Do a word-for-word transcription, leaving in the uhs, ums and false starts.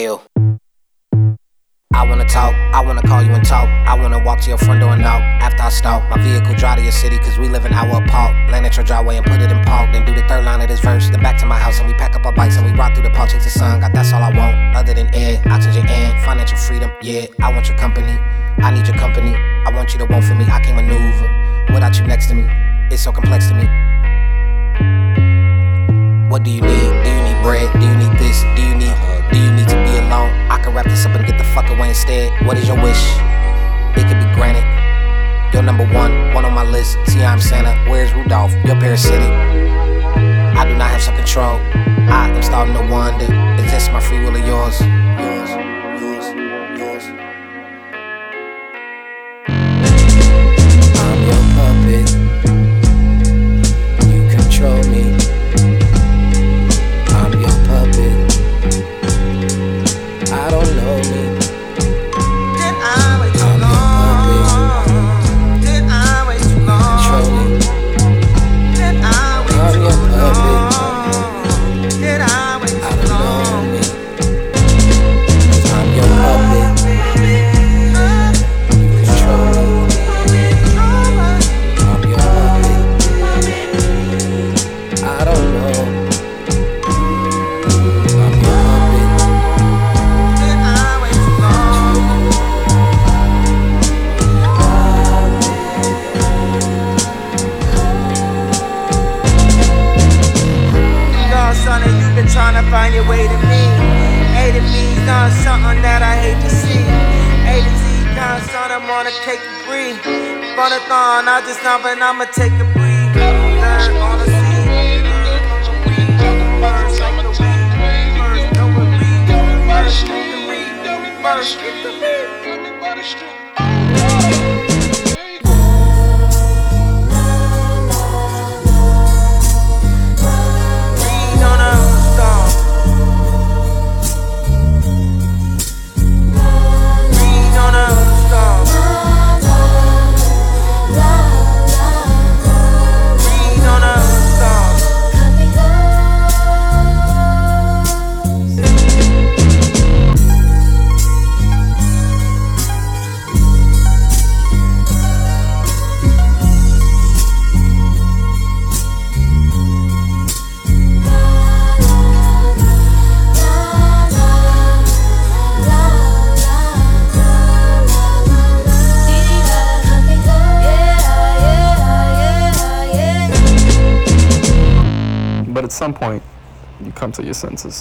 Ayo. I wanna talk, I wanna call you and talk. I wanna walk to your front door and knock. After I stalk, my vehicle drive to your city, cause we live an hour apart. Land at your driveway and put it in park. Then do the third line of this verse. Then back to my house and we pack up our bikes and we ride through the park, chase the sun. God, that's all I want, other than air, oxygen and financial freedom. Yeah, I want your company, I need your company. I want you to want for me, I can't maneuver without you next to me. It's so complex to me. What do you need? Do you need bread? Do you need this? Do you need Do you need to be alone? I can wrap this up and get the fuck away instead. What is your wish? It could be granted. You're number one, one on my list. See, I'm Santa. Where's Rudolph? You're parasitic. I do not have some control. I am starting to wonder, is this my free will or yours? Yours, yours, yours. I'm your puppet. You control me. I'm your puppet. I don't know me. Did I wait too I'm long? your puppet. Did I wait too long? Control me. Did I wait I'm too your puppet. long? Did I wait I too don't know long? me. Cause I'm your puppet. You control me. I'm your puppet. I don't know. I'm your puppet. Did I wait too long? Dog, son, and you been trying to find your way to me. A to B's done something that I hate to see. A to Z done son, I'm on a cake and breathe. Funathon, I just know, but I'ma take a breathe. Learn on the scene, learn on the weed. First like the weed, first know what weed. First get the weed, first get the weed. Weed on a stone. Weed on a stone. Weed on a stone. But at some point, you come to your senses.